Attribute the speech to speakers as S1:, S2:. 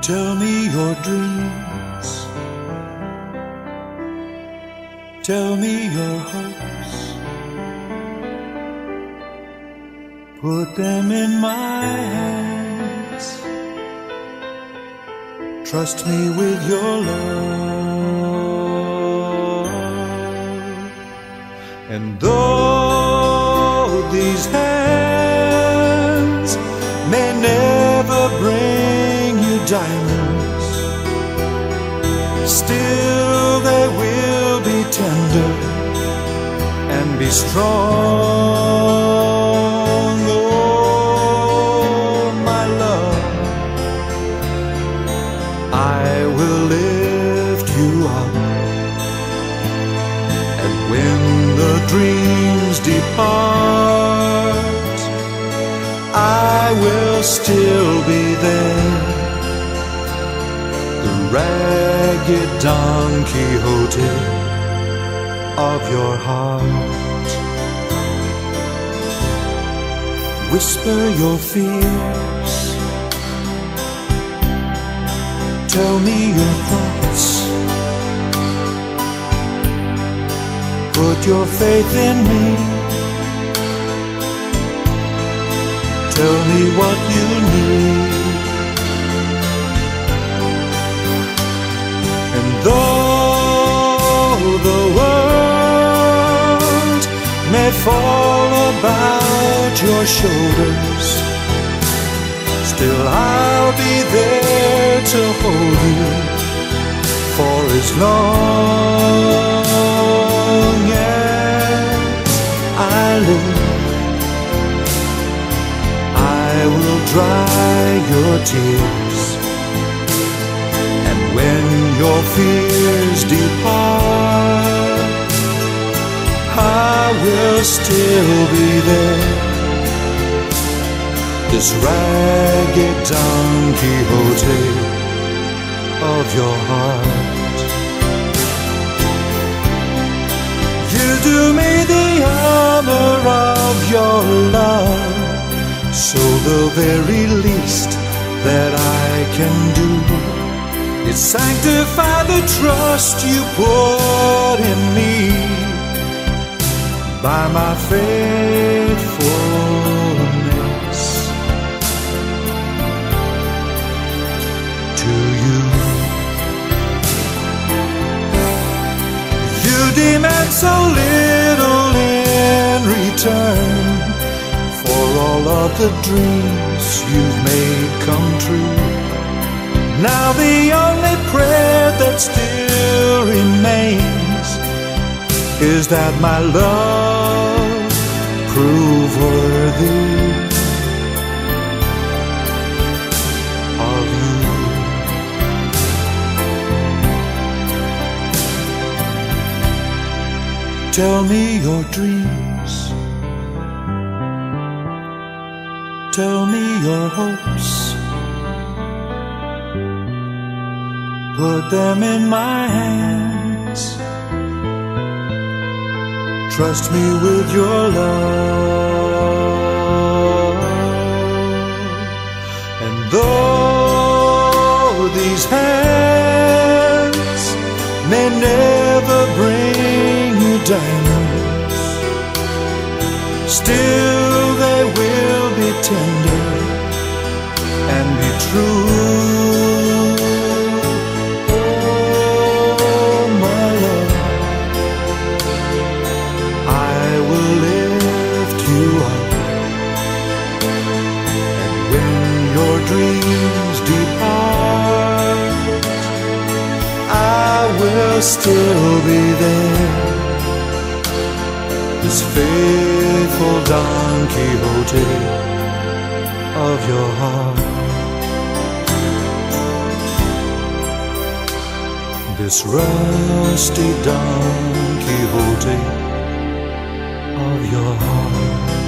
S1: Tell me your dreams, tell me your hopes, put them in my hands, trust me with your love. And though these hands may never bring you diamonds, still they will be tender and be strong. Oh, my love, I will lift you up, and when the dreams depart, I will still be there, the ragged Don Quixote of your heart. Whisper your fears, tell me your thoughts, put your faith in me, tell me what you need. And though the world may fall about your shoulders, still I'll be there to hold you for as long as I live. I will dry your tears, and when your fears depart, I will still be there, this ragged Don Quixote of your heart. You do me the honor of your love, so the very least that I can do is sanctify the trust you put in me by my faithfulness to you. You demand so little in return for all of the dreams you've made come true. Now the only prayer that still remains is that my love prove worthy of you. Tell me your dreams, tell me your hopes, put them in my hands, trust me with your love. And though these hands may never bring you diamonds, still they will be tender and be true. Dreams depart, I will still be there, this faithful Don Quixote of your heart, this rusty Don Quixote of your heart.